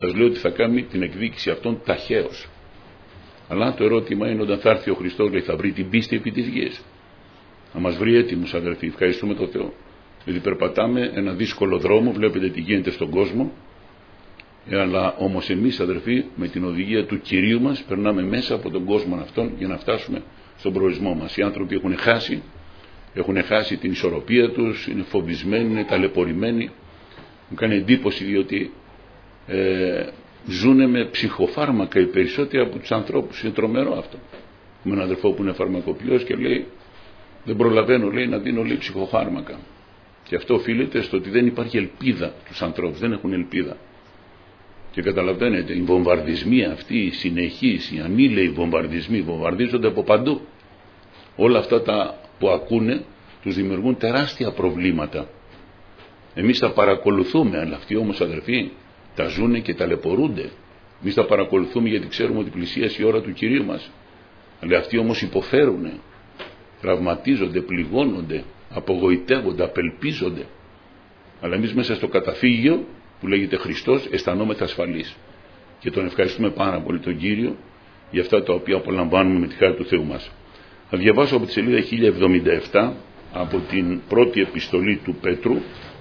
σας λέω ότι θα κάνει την εκδίκηση αυτών ταχαίως. Αλλά το ερώτημα είναι, όταν θα έρθει ο Χριστός, λέει, θα βρει την πίστη επί της γης? Να μας βρει έτοιμους, αδερφοί. Ευχαριστούμε τον Θεό. Γιατί περπατάμε ένα δύσκολο δρόμο, βλέπετε τι γίνεται στον κόσμο. Αλλά όμως εμείς, αδερφοί, με την οδηγία του Κυρίου μας περνάμε μέσα από τον κόσμο αυτόν για να φτάσουμε στον προορισμό μας. Οι άνθρωποι έχουν χάσει την ισορροπία τους, είναι φοβισμένοι, είναι ταλαιπωρημένοι. Μου κάνει εντύπωση διότι ζουνε με ψυχοφάρμακα οι περισσότεροι από τους ανθρώπους. Είναι τρομερό αυτό. Με έναν αδερφό που είναι φαρμακοποιός και λέει, δεν προλαβαίνω, λέει, να δίνω, λέει, ψυχοφάρμακα. Και αυτό οφείλεται στο ότι δεν υπάρχει ελπίδα στους ανθρώπους, δεν έχουν ελπίδα. Και καταλαβαίνετε, οι βομβαρδισμοί αυτοί, οι συνεχείς, οι ανήλαιοι βομβαρδισμοί, βομβαρδίζονται από παντού. Όλα αυτά τα που ακούνε τους δημιουργούν τεράστια προβλήματα. Εμείς τα παρακολουθούμε, αλλά αυτοί όμως, αδερφοί, τα ζουνε και ταλαιπωρούνται. Εμείς τα παρακολουθούμε γιατί ξέρουμε ότι πλησίασε η ώρα του Κυρίου μας. Αλλά αυτοί όμως υποφέρουνε, τραυματίζονται, πληγώνονται, απογοητεύονται, απελπίζονται. Αλλά εμείς μέσα στο καταφύγιο που λέγεται Χριστός αισθανόμεθα ασφαλείς. Και τον ευχαριστούμε πάρα πολύ τον Κύριο για αυτά τα οποία απολαμβάνουμε με τη χάρη του Θεού μας. Θα διαβάσω από τη σελίδα 1077 από την πρώτη επιστολή του Πέτρου,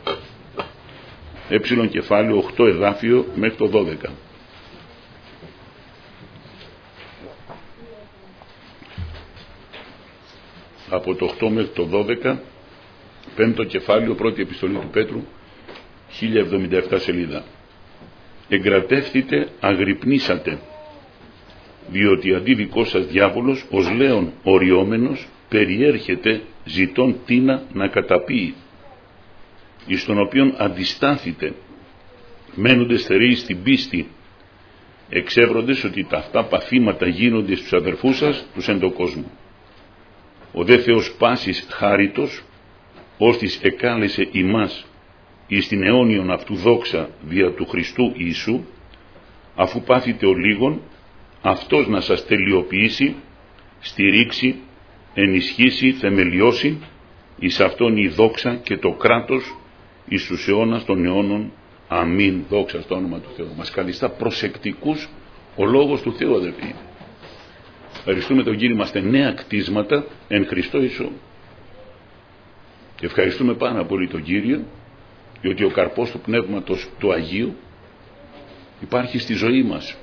κεφάλαιο 8 εδάφιο μέχρι το 12. Από το 8 μέχρι το 12, πέμπτο κεφάλαιο, πρώτη επιστολή του Πέτρου, 1077 σελίδα. Εγκρατεύθητε, αγρυπνήσατε, διότι αντί δικός σας διάβολος, ως λέον οριόμενος, περιέρχεται ζητών τίνα να καταπίει, εις τον οποίον αντιστάθητε, μένοντες στερεοί στην πίστη, εξεύροντες ότι τα αυτά παθήματα γίνονται στους αδερφούς σας τους εν το κόσμο. Ο δε Θεός πάσης χάριτος, ώστις εκάλεσε ημάς εις την αιώνιον αυτού δόξα δια του Χριστού Ιησού, αφού πάθητε ο λίγον, αυτός να σας τελειοποιήσει, στηρίξει, ενισχύσει, θεμελιώσει, εις αυτόν η δόξα και το κράτος εις τους αιώνας των αιώνων. Αμήν. Δόξα στο όνομα του Θεού. Μας καλειστά προσεκτικούς ο λόγος του Θεού, αδελφοί. Ευχαριστούμε τον Κύριο, είμαστε νέα κτίσματα εν Χριστώ Ιησού. Ευχαριστούμε πάρα πολύ τον Κύριο, διότι ο καρπός του Πνεύματος του Αγίου υπάρχει στη ζωή μας.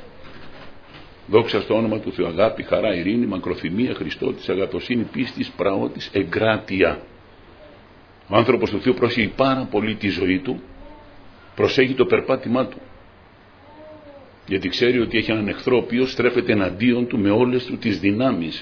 Δόξα στο όνομα του Θεού. Αγάπη, χαρά, ειρήνη, μακροθυμία, Χριστότης, αγαθοσύνη, πίστης, πραότης, εγκράτεια. Ο άνθρωπος του Θεού προσέχει πάρα πολύ τη ζωή του, προσέχει το περπάτημά του, γιατί ξέρει ότι έχει έναν εχθρό ο οποίος στρέφεται εναντίον του με όλες του τις δυνάμεις.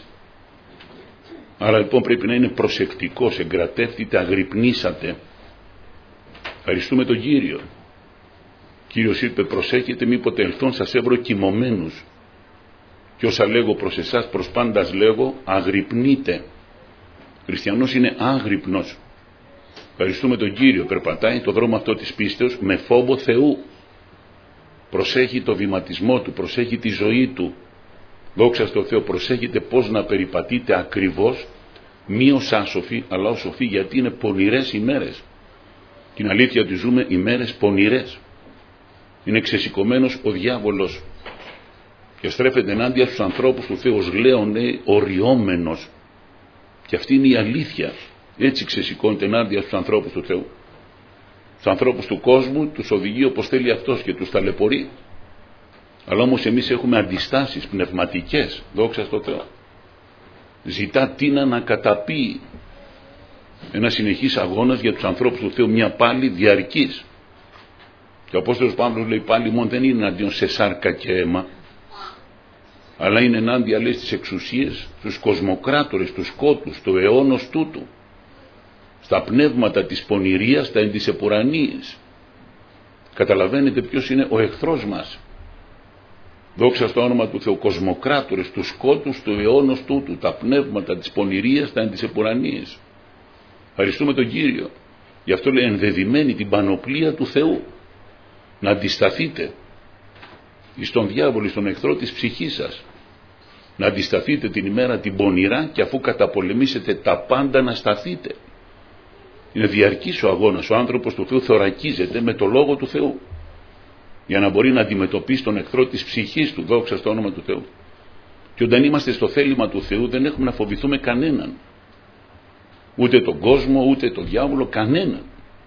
Άρα λοιπόν πρέπει να είναι προσεκτικός, εγκρατεύτητε, αγρυπνήσατε. Ευχαριστούμε τον Κύριο. Κύριος είπε, προσέχετε μήποτε ελθόν σας έβρω κοιμωμένους. Και όσα λέγω προς εσάς, προς πάντας λέγω, αγρυπνείτε. Χριστιανός είναι άγρυπνος. Ευχαριστούμε τον Κύριο, περπατάει το δρόμο αυτό της πίστεως με φόβο Θεού. Προσέχει το βηματισμό του, προσέχει τη ζωή του. Δόξα στο Θεό, προσέχετε πώς να περιπατείτε ακριβώς, μη ως άσοφοι, αλλά ως σοφοί, γιατί είναι πονηρές ημέρες. Την αλήθεια ότι ζούμε ημέρες πονηρές. Είναι ξεσηκωμένος ο διάβολος και στρέφεται ενάντια στους ανθρώπους του Θεού, ως λέον, λέει, οριόμενος. Και αυτή είναι η αλήθεια. Έτσι ξεσηκώνεται ενάντια στους ανθρώπους του Θεού. Στους ανθρώπους του κόσμου τους οδηγεί όπως θέλει αυτός και τους ταλαιπωρεί. Αλλά όμως εμείς έχουμε αντιστάσεις πνευματικές, δόξα στο Θεό. Ζητά τίνα να καταπεί. Ένα συνεχής αγώνας για τους ανθρώπους του Θεού, μια πάλι διαρκής. Και ο Απόστολος Παύλος λέει πάλι μόνο δεν είναι εναντίον σε σάρκα και αίμα, αλλά είναι ενάντια, λέει, στις εξουσίες, στους κοσμοκράτορες, τους σκότους, του αιώνος τούτου, στα πνεύματα της πονηρίας, τα εν της επουρανίας. Καταλαβαίνετε ποιος είναι ο εχθρός μας. Δόξα στο όνομα του Θεού, κοσμοκράτορες, τους σκότους, του αιώνος τούτου, τα πνεύματα της πονηρίας, τα εν της επουρανίας. Ευχαριστούμε τον Κύριο. Γι' αυτό λέει ενδεδειμένη την πανοπλία του Θεού. Να αντισταθείτε εις τον διάβολο, στον εχθρό της ψυχής σας. Να αντισταθείτε την ημέρα την πονηρά και αφού καταπολεμήσετε τα πάντα να σταθείτε. Είναι διαρκής ο αγώνας. Ο άνθρωπος του Θεού θωρακίζεται με το Λόγο του Θεού. για να μπορεί να αντιμετωπίσει τον εχθρό της ψυχής του, δόξα στο όνομα του Θεού. Και όταν είμαστε στο θέλημα του Θεού δεν έχουμε να φοβηθούμε κανέναν. Ούτε τον κόσμο, ούτε τον διάβολο, κανέναν.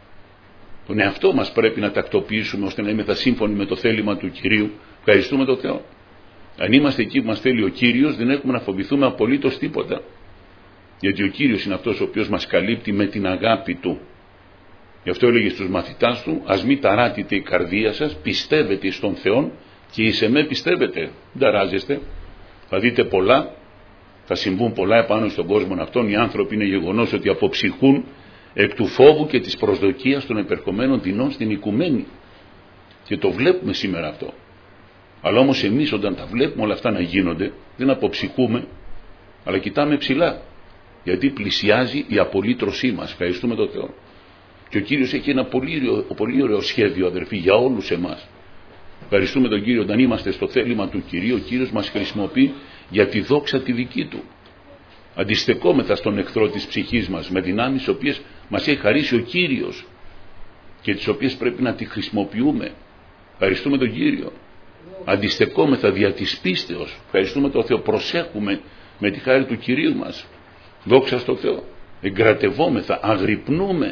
Τον εαυτό μας πρέπει να τακτοποιήσουμε ώστε να είμαστε σύμφωνοι με το θέλημα του Κυρίου. Ευχαριστούμε τον Θεό. Αν είμαστε εκεί που μας θέλει ο Κύριος, δεν έχουμε να φοβηθούμε απολύτως τίποτα. Γιατί ο Κύριος είναι αυτός ο οποίος μας καλύπτει με την αγάπη Του. Γι' αυτό έλεγε στους μαθητάς Του, ας μη ταράτητε η καρδία σας, πιστεύετε στον Θεό και εις εμέ πιστεύετε. Δεν ταράζεστε. Θα δείτε πολλά, θα συμβούν πολλά επάνω στον κόσμο αυτόν. Οι άνθρωποι είναι γεγονός ότι αποψυχούν εκ του φόβου και της προσδοκίας των επερχομένων δεινών στην οικουμένη. Και το βλέπουμε σήμερα αυτό. Αλλά όμως εμείς όταν τα βλέπουμε όλα αυτά να γίνονται, δεν αποψυχούμε, αλλά κοιτάμε ψηλά. Γιατί πλησιάζει η απολύτρωσή μας. Ευχαριστούμε τον Θεό. Και ο Κύριος έχει ένα πολύ ωραίο σχέδιο, αδερφοί, για όλους εμάς. Ευχαριστούμε τον Κύριο. Όταν είμαστε στο θέλημα του Κυρίου, ο Κύριος μας χρησιμοποιεί για τη δόξα τη δική Του. Αντιστεκόμεθα στον εχθρό της ψυχής μας με δυνάμεις τις οποίες μας έχει χαρίσει ο Κύριος και τις οποίες πρέπει να τη χρησιμοποιούμε. Ευχαριστούμε τον Κύριο. Αντιστεκόμεθα δια της πίστεως. Ευχαριστούμε τον Θεό. Προσέχουμε με τη χάρη του Κυρίου μας. Δόξα στο Θεό. Εγκρατευόμεθα, αγρυπνούμε.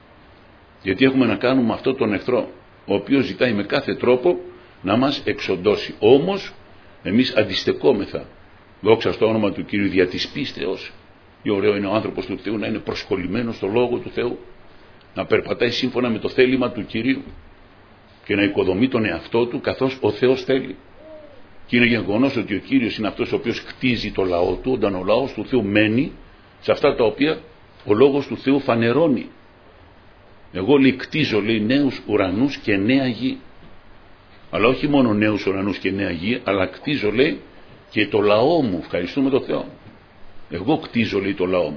Γιατί έχουμε να κάνουμε αυτό τον εχθρό, ο οποίος ζητάει με κάθε τρόπο να μας εξοντώσει. Όμως εμείς αντιστεκόμεθα. Δόξα στο όνομα του Κύριου δια της πίστεως. Τι ωραίο είναι ο άνθρωπος του Θεού να είναι προσκολλημένος στο Λόγο του Θεού, να περπατάει σύμφωνα με το θέλημα του Κυρίου και να οικοδομεί τον εαυτό του καθώς ο Θεός θέλει. Και είναι γεγονός ότι ο Κύριος είναι αυτός ο οποίος κτίζει το λαό του, όταν ο λαός του Θεού μένει σε αυτά τα οποία ο Λόγος του Θεού φανερώνει. Εγώ, λέει, κτίζω, λέει, νέους ουρανούς και νέα γη. Αλλά όχι μόνο νέους ουρανούς και νέα γη, αλλά κτίζω, λέει, και το λαό μου. Ευχαριστούμε τον Θεό. Εγώ κτίζω, λέει, το λαό μου.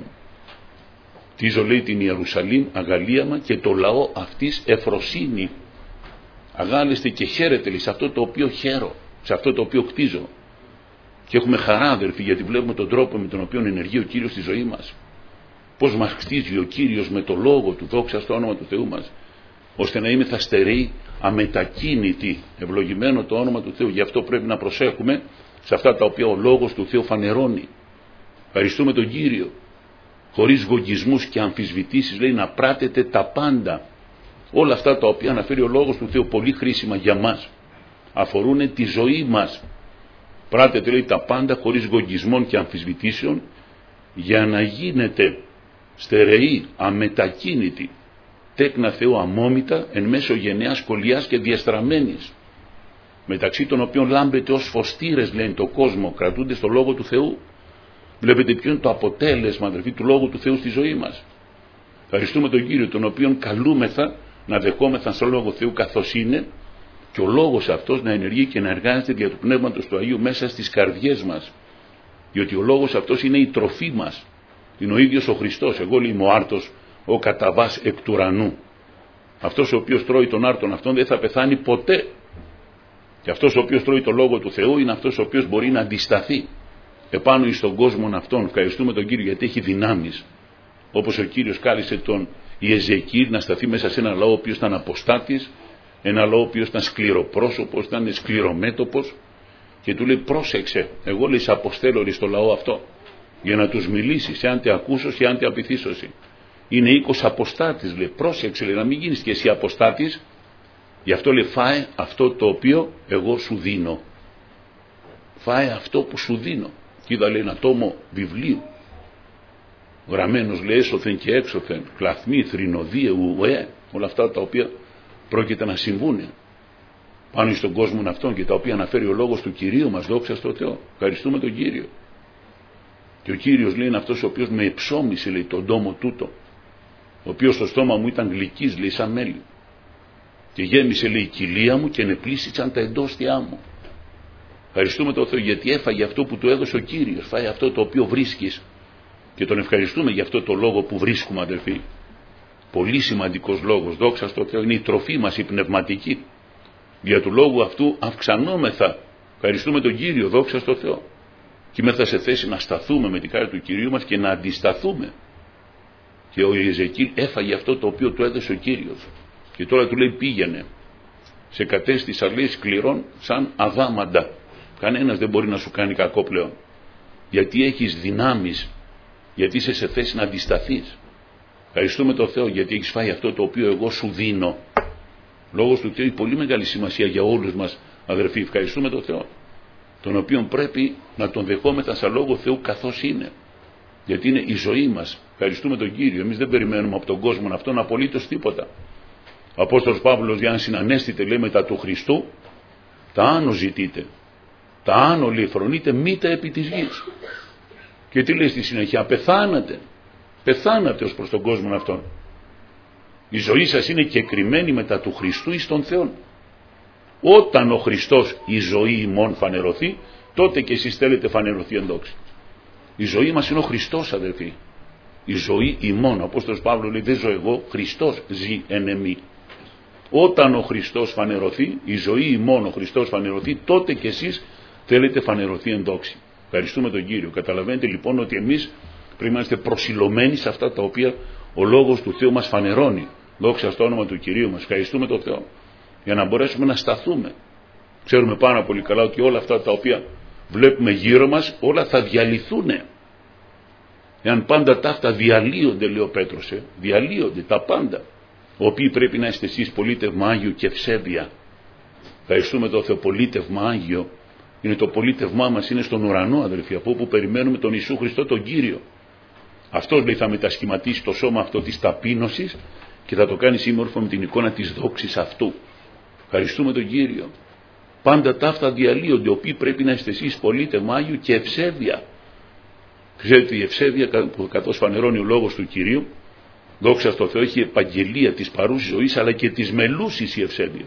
Κτίζω, λέει, την Ιερουσαλήμ αγαλίαμα και το λαό αυτής ευφροσύνη. Αγάλεστε και χαίρετε, λέει, σε αυτό το οποίο χαίρω, σε αυτό το οποίο κτίζω. Και έχουμε χαρά, αδερφοί, γιατί βλέπουμε τον τρόπο με τον οποίο ενεργεί ο Κύριος στη ζωή μας. Πώς μας κτίζει ο Κύριος με το Λόγο του, δόξα στο όνομα του Θεού μας, ώστε να είμαστε στερεοί, αμετακίνητοι. Ευλογημένο το όνομα του Θεού. Γι' αυτό πρέπει να προσέχουμε σε αυτά τα οποία ο Λόγος του Θεού φανερώνει. Ευχαριστούμε τον Κύριο. Χωρίς γογγισμούς και αμφισβητήσεις, λέει, να πράτετε τα πάντα. Όλα αυτά τα οποία αναφέρει ο Λόγος του Θεού, πολύ χρήσιμα για μας, αφορούν τη ζωή μας. Πράτετε, λέει, τα πάντα χωρίς γογγισμών και αμφισβητήσεων, για να γίνετε στερεοί, αμετακίνητοι, τέκνα Θεού αμόμητα, εν μέσω γενναίας κολλιάς και διαστραμμένης, μεταξύ των οποίων λάμπετε ως φωστήρες, λένε, το κόσμο, κρατούνται στο Λόγο του Θεού. Βλέπετε ποιο είναι το αποτέλεσμα, αδερφοί, του Λόγου του Θεού στη ζωή μας. Ευχαριστούμε τον Κύριο, τον οποίον καλούμεθα να δεχόμεθα στο Λόγο Θεού καθώς είναι, και ο Λόγος αυτός να ενεργεί και να εργάζεται δια του Πνεύματος του Αγίου μέσα στις καρδιές μας. Διότι ο Λόγος αυτός είναι η τροφή μας. Είναι ο ίδιος ο Χριστός. Εγώ, λέει, είμαι ο άρτος, ο καταβάς εκ του ουρανού. Αυτός ο οποίος τρώει τον άρτον αυτόν δεν θα πεθάνει ποτέ. Και αυτός ο οποίος τρώει το Λόγο του Θεού είναι αυτός ο οποίος μπορεί να αντισταθεί επάνω εις τον κόσμο αυτόν. Ευχαριστούμε τον Κύριο γιατί έχει δυνάμεις. Όπως ο Κύριος κάλεσε τον Ιεζεκίηλ να σταθεί μέσα σε ένα λαό ο οποίος ήταν αποστάτης, ένα λαό ο οποίος ήταν σκληροπρόσωπος, ήταν σκληρομέτωπος, και του λέει, πρόσεξε, εγώ, λέει, σε αποστέλω, λέει, στο λαό αυτό για να τους μιλήσεις, εάν τε ακούσωση, εάν τε απειθήσωση. Είναι οίκος αποστάτης, λέει, πρόσεξε, λέει, να μην γίνεις και εσύ αποστάτης. Γι' αυτό, λέει, φάε αυτό το οποίο εγώ σου δίνω. Φάε αυτό που σου δίνω. Και είδα, λέει, ένα τόμο βιβλίου γραμμένος, λέει, έσωθεν και έξωθεν, κλαθμοί, θρηνοδίε, ουέ, όλα αυτά τα οποία πρόκειται να συμβούν πάνω στον κόσμο αυτόν και τα οποία αναφέρει ο Λόγος του Κυρίου μας, δόξα στο Θεό. Ευχαριστούμε τον Κύριο. Και ο Κύριος, λέει, είναι αυτός ο οποίος με εψώμησε, λέει, τον τόμο τούτο, ο οποίος στο στόμα μου ήταν γλυκής, λέει, σαν μέλι, και γέμισε, λέει, η κοιλία μου και ενεπλήσιτσαν τα εντόστια μου. Ευχαριστούμε τον Θεό γιατί έφαγε αυτό που του έδωσε ο Κύριος. Φάει αυτό το οποίο βρίσκεις και τον ευχαριστούμε για αυτό το λόγο που βρίσκουμε, αδελφοί. Πολύ σημαντικός λόγος, δόξα στο Θεό, είναι η τροφή μας η πνευματική. Δια του λόγου αυτού αυξανόμεθα. Ευχαριστούμε τον Κύριο, δόξα στο Θεό. Και είμαστε σε θέση να σταθούμε με τη χάρη του Κυρίου μας και να αντισταθούμε. Και ο Ιεζεκίηλ έφαγε αυτό το οποίο του έδωσε ο Κύριος. Και τώρα του λέει, πήγαινε σε κατέστησα, λέει, σκληρών σαν αδάμαντα. Κανένας δεν μπορεί να σου κάνει κακό πλέον. Γιατί έχεις δυνάμεις, γιατί είσαι σε θέση να αντισταθείς. Ευχαριστούμε τον Θεό γιατί έχεις φάει αυτό το οποίο εγώ σου δίνω. Λόγος του Θεού έχει πολύ μεγάλη σημασία για όλους μας, αδερφοί. Ευχαριστούμε τον Θεό, τον οποίο πρέπει να τον δεχόμεθα σαν λόγο Θεού καθώς είναι. Γιατί είναι η ζωή μας. Ευχαριστούμε τον Κύριο. Εμείς δεν περιμένουμε από τον κόσμο αυτόν απολύτως τίποτα. Ο Απόστολος Παύλος, για να συνανέστητε, λέει, μετά του Χριστού, τα άνω ζητείτε. Τα άνω, λέει, φρονείτε μήτε επί της γης. Και τι λέει στη συνέχεια? Πεθάνατε. Πεθάνατε ως προς τον κόσμο αυτόν. Η ζωή σας είναι κεκριμένη μετά του Χριστού εις τον Θεόν. Όταν ο Χριστός η ζωή ημών φανερωθεί, τότε και εσείς θέλετε φανερωθεί εν δόξη. Η ζωή μας είναι ο Χριστός, αδερφοί. Η ζωή ημών. Ο Απόστολος Παύλος λέει, δεν ζω εγώ, Χριστός ζει εν εμεί. Όταν ο Χριστός φανερωθεί, η ζωή ημών ο Χριστός φανερωθεί, τότε και εσείς θέλετε φανερωθεί εν δόξη. Ευχαριστούμε τον Κύριο. Καταλαβαίνετε λοιπόν ότι εμείς πρέπει να είμαστε προσιλωμένοι σε αυτά τα οποία ο Λόγος του Θεού μας φανερώνει. Δόξα στο όνομα του Κυρίου μας. Ευχαριστούμε τον Θεό. Για να μπορέσουμε να σταθούμε. Ξέρουμε πάρα πολύ καλά ότι όλα αυτά τα οποία βλέπουμε γύρω μας, όλα θα διαλυθούν. Εάν πάντα τα αυτά διαλύονται, λέει ο Πέτρος, διαλύονται τα πάντα. Οποίοι πρέπει να είστε εσείς πολίτευμα Άγιο και ευσέβεια. Ευχαριστούμε τον Θεό. Πολίτευμα Άγιο είναι το πολίτευμά μας, είναι στον ουρανό, αδελφοί, από όπου περιμένουμε τον Ιησού Χριστό τον Κύριο. Αυτός, λέει, θα μετασχηματίσει το σώμα αυτό της ταπείνωσης και θα το κάνει σύμμορφο με την εικόνα της δόξης αυτού. Ευχαριστούμε τον Κύριο. Πάντα τα αυτά διαλύονται, οποίοι πρέπει να είστε εσείς πολίτευμα Άγιο και ευσέβεια. Ξέρετε, η ευσέβεια, καθώς φανερώνει ο Λόγος του Κυρίου, δόξα στο Θεό, έχει επαγγελία της παρούσης ζωής αλλά και της μελούσης η ευσέβεια.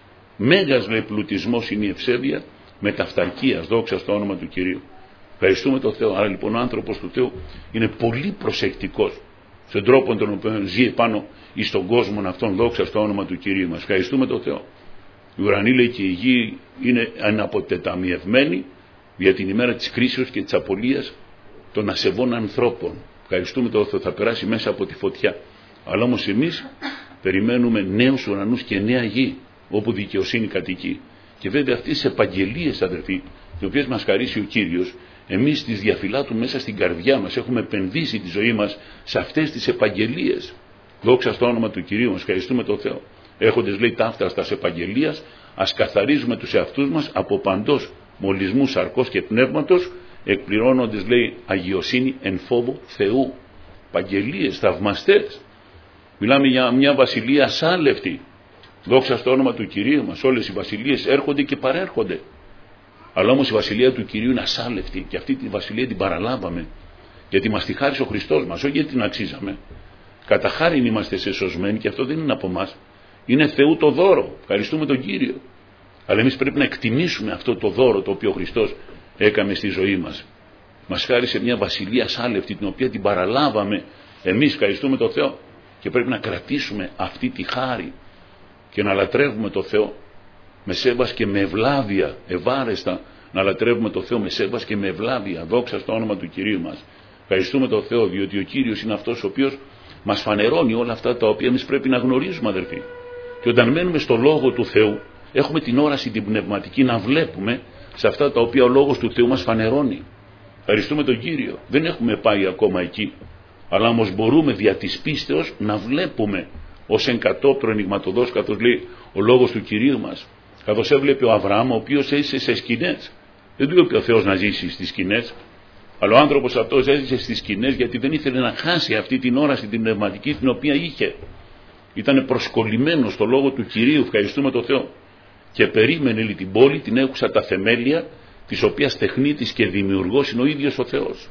Μέγας, λέει, πλουτισμός είναι η ευσέβεια μεταυταρκίας, δόξα στο όνομα του Κυρίου. Ευχαριστούμε τον Θεό. Άρα λοιπόν ο άνθρωπος του Θεού είναι πολύ προσεκτικός στον τρόπο τον οποίο ζει επάνω εις τον κόσμο αυτόν, δόξα στο όνομα του Κυρίου μας. Ευχαριστούμε τον Θεό. Η ουρανή, λέει, και η γη είναι αναποτεταμιευμένη για την ημέρα της κρίσεως και της απολίας των ασεβών ανθρώπων. Ευχαριστούμε τον Θεό. Θα περάσει μέσα από τη φωτιά. Αλλά όμως εμείς περιμένουμε νέους ουρανούς και νέα γη, όπου δικαιοσύνη κατοικεί. Και βέβαια αυτές τις επαγγελίες, αδερφοί, τις οποίες μας χαρίσει ο Κύριος, εμείς τις διαφυλάττουμε μέσα στην καρδιά μας. Έχουμε επενδύσει τη ζωή μας σε αυτές τις επαγγελίες. Δόξα στο όνομα του Κυρίου μας. Ευχαριστούμε τον Θεό. Έχοντας, λέει, ταύταστα επαγγελίας, ας καθαρίζουμε τους εαυτούς μας από παντός μολυσμού σαρκός και πνεύματος, εκπληρώνοντας, λέει, αγιοσύνη εν φόβο Θεού. Επαγγελίες θαυμαστές. Μιλάμε για μια βασιλεία ασάλευτη. Δόξα στο όνομα του Κυρίου μας. Όλες οι βασιλείες έρχονται και παρέρχονται. Αλλά όμως η βασιλεία του Κυρίου είναι ασάλευτη και αυτή τη βασιλεία την παραλάβαμε. Γιατί μας τη χάρισε ο Χριστός μας, όχι γιατί την αξίζαμε. Κατά χάριν είμαστε σεσωσμένοι και αυτό δεν είναι από εμάς. Είναι Θεού το δώρο. Ευχαριστούμε τον Κύριο. Αλλά εμείς πρέπει να εκτιμήσουμε αυτό το δώρο το οποίο ο Χριστός έκαμε στη ζωή μας. Μας χάρισε μια βασιλεία ασάλευτη την οποία την παραλάβαμε. Εμείς ευχαριστούμε τον Θεό και πρέπει να κρατήσουμε αυτή τη χάρη και να λατρεύουμε τον Θεό με σέβας και με ευλάβεια, ευάρεστα να λατρεύουμε τον Θεό με σέβας και με ευλάβεια. Δόξα στο όνομα του Κυρίου μας. Ευχαριστούμε τον Θεό, διότι ο Κύριος είναι αυτός ο οποίος μας φανερώνει όλα αυτά τα οποία εμείς πρέπει να γνωρίζουμε, αδερφοί. Και όταν μένουμε στο Λόγο του Θεού, έχουμε την όραση την πνευματική να βλέπουμε σε αυτά τα οποία ο Λόγος του Θεού μας φανερώνει. Ευχαριστούμε τον Κύριο. Δεν έχουμε πάει ακόμα εκεί, αλλά όμως μπορούμε δια της πίστεως να βλέπουμε ως εν κατόπτρο ενηγματοδός, καθώς λέει ο Λόγος του Κυρίου μας. Καθώς έβλεπε ο Αβραάμ, ο οποίος έζησε σε σκηνές. Δεν του είπε ο Θεός να ζήσει στις σκηνές, αλλά ο άνθρωπος αυτός έζησε στις σκηνές γιατί δεν ήθελε να χάσει αυτή την όραση την πνευματική την οποία είχε. Ήταν προσκολλημένος στο Λόγο του Κυρίου, ευχαριστούμε τον Θεό. Και περίμενε, λέει, την πόλη, την έκουσα τα θεμέλια, της οποίας τεχνίτης και δημιουργός είναι ο ίδιος ο Θεός.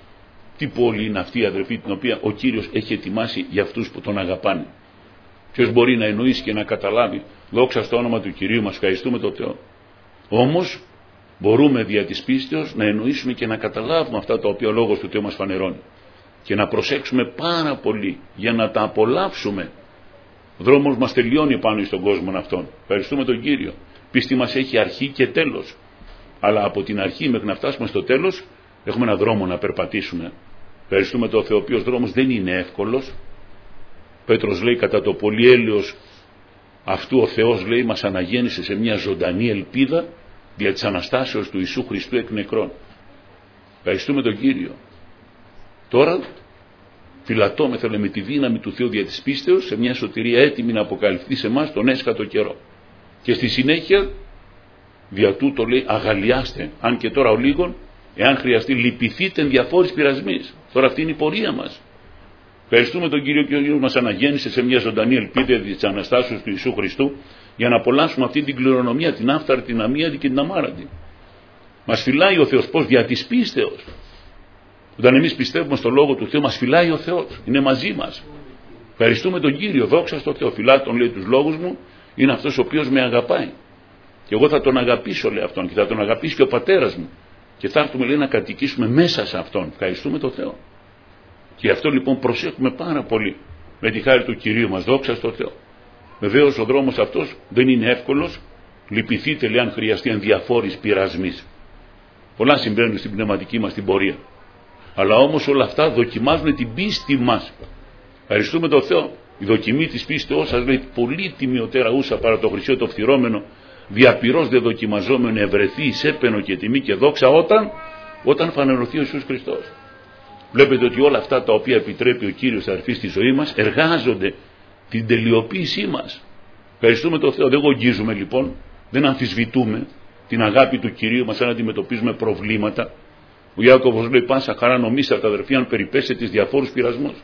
Τι πόλη είναι αυτή, αδερφοί, την οποία ο Κύριος έχει ετοιμάσει για αυτούς που τον αγαπάνε. Ποιος μπορεί να εννοήσει και να καταλάβει? Δόξα στο όνομα του Κυρίου μας. Ευχαριστούμε τον Θεό. Όμως μπορούμε δια της πίστεως να εννοήσουμε και να καταλάβουμε αυτά τα οποία ο Λόγος του Θεού μας φανερώνει και να προσέξουμε πάρα πολύ για να τα απολαύσουμε. Ο δρόμος μας τελειώνει πάνω στον κόσμο αυτόν. Ευχαριστούμε τον Κύριο. Πίστη μας έχει αρχή και τέλος. Αλλά από την αρχή μέχρι να φτάσουμε στο τέλος έχουμε έναν δρόμο να περπατήσουμε. Ευχαριστούμε τον Θεό, ο οποίος δρόμος δεν είναι εύκολος. Πέτρος λέει, κατά το πολύ έλεος αυτού ο Θεός, λέει, μας αναγέννησε σε μια ζωντανή ελπίδα δια της Αναστάσεως του Ιησού Χριστού εκ νεκρών. Ευχαριστούμε τον Κύριο. Τώρα φυλατώμεθα με τη δύναμη του Θεού δια της πίστεως σε μια σωτηρία έτοιμη να αποκαλυφθεί σε εμάς τον έσχατο καιρό. Και στη συνέχεια δια τούτο, λέει, αγαλιάστε, αν και τώρα ο λίγον, εάν χρειαστεί λυπηθείτε εν διαφόρης πειρασμής. Τώρα αυτή είναι η πορεία μας. Ευχαριστούμε τον Κύριο, και ο Κύριος μας αναγέννησε σε μια ζωντανή ελπίδα της Αναστάσεως του Ιησού Χριστού για να απολαύσουμε αυτή την κληρονομία, την άφθαρτη, την αμίατη και την αμάραντη. Μας φυλάει ο Θεός, πώς? Δια της πίστεως. Όταν εμείς πιστεύουμε στο Λόγο του Θεού, μας φυλάει ο Θεός, είναι μαζί μας. Ευχαριστούμε τον Κύριο, δόξα στο Θεό. Φυλάτων, λέει, τους λόγους μου, είναι αυτός ο οποίος με αγαπάει. Και εγώ θα τον αγαπήσω, λέει, αυτόν, και θα τον αγαπήσει και ο πατέρας μου. Και θα έρθουμε, λέει, να κατοικήσουμε μέσα σε αυτόν. Ευχαριστούμε τον Θεό. Και αυτό λοιπόν προσέχουμε πάρα πολύ με τη χάρη του Κυρίου μας, δόξα στο Θεό. Βεβαίως ο δρόμος αυτός δεν είναι εύκολος. Λυπηθείτε, λέει, αν χρειαστεί, εν διαφόρης πειρασμής. Πολλά συμβαίνουν στην πνευματική μας την πορεία. Αλλά όμως όλα αυτά δοκιμάζουν την πίστη μας. Ευχαριστούμε τον Θεό. Η δοκιμή της πίστεως σας, λέει, πολύ τιμιωτέρα ούσα παρά το χρυσό το φθυρώμενο, διαπυρός δε δοκιμαζόμενο ευρεθεί εις έπαινο και τιμή και δόξα όταν φανερωθεί ο Ιησούς Χριστός. Βλέπετε ότι όλα αυτά τα οποία επιτρέπει ο Κύριος, αδερφοί, στη ζωή μας εργάζονται την τελειοποίησή μας. Ευχαριστούμε τον Θεό. Δεν γογγίζουμε λοιπόν, δεν αμφισβητούμε την αγάπη του Κυρίου μας αν αντιμετωπίζουμε προβλήματα. Ο Ιάκωβος λέει, πάσα χαρά νομίσατε, αδερφοί, αν περιπέσετε τις διαφόρους πειρασμούς.